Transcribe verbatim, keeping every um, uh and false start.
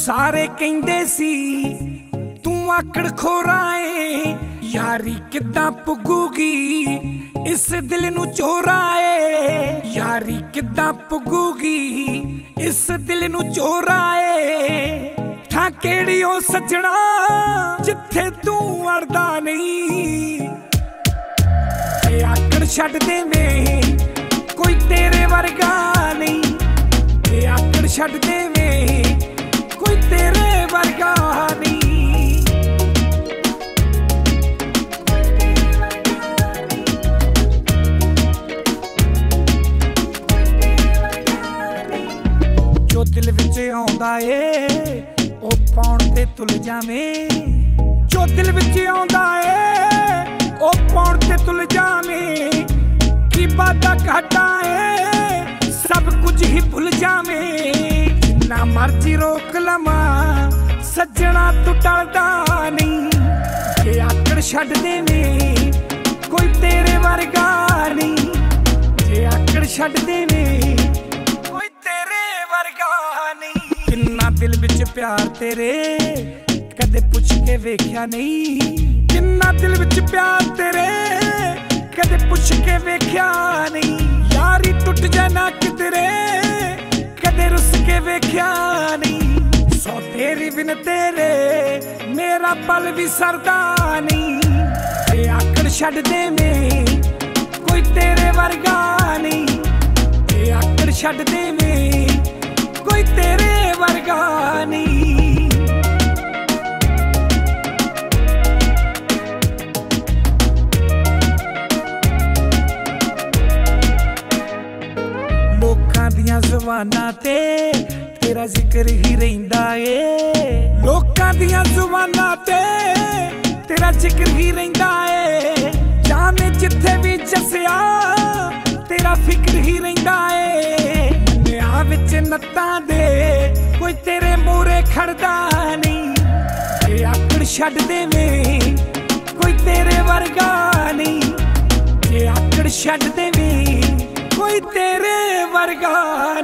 सारे कहंदे सी तू आकड़ खोराए, यारी किद्दां पुगूगी इस दिल नू चोराए, यारी किद्दां पुगूगी इस दिल नू चोराए। थां केड़ी ओ सजना जिथे तू अड़दा नहीं, ते आकड़ छड्ड देवें कोई तेरे वर्गा नहीं, ते आकड़ छड्ड देवें कोई तेरे वर्गा नहीं। जो दिल विच आउंदा ए ओ पाउण ते तुल जावें, जो दिल विच आउंदा ए ओ पाउण ते तुल जावें। की बादा घाटा ए सब कुछ ही भुल जावें, जिन्ना मर्जी रोक लवा सजना तू टलदा नहीं, जे आकड़ छड्ड देवें कोई तेरे वर्गा नहीं, जे आकड़ छड्ड देवें कोई तेरे वर्गा नहीं। किन्ना दिल विच प्यार तेरे कदे पुछ के वेख्या नहीं, किन्ना दिल विच प्यार तेरे कदे पुछ के वेख्या नहीं। यारी टुट जाना किधरे कदे रुस के वेख्या नहीं, सौ तेरी बिन तेरे मेरा पल भी सरदा नहीं, ते आकड़ छड्ड देवें कोई तेरे वर्गा नहीं, ते आकड़ छड्ड देवें कोई तेरे वर्गा नहीं। लोकां दियां ज़ुबानां ते तेरा जिक्र ही रहिंदा ए, लोकां दियां ज़ुबानां ते तेरा जिक्र ही रहिंदा ए। जाने जिथे भी जसिया तेरा फिक्र ही रहिंदा ए, मन्निया विच नत्तां दे कोई तेरे मूहरे खड़दा नहीं, ते आकड़ छड्ड देवें कोई तेरे वर्गा नहीं, ते आकड़ छड्ड देवें कोई तेरे वर्गा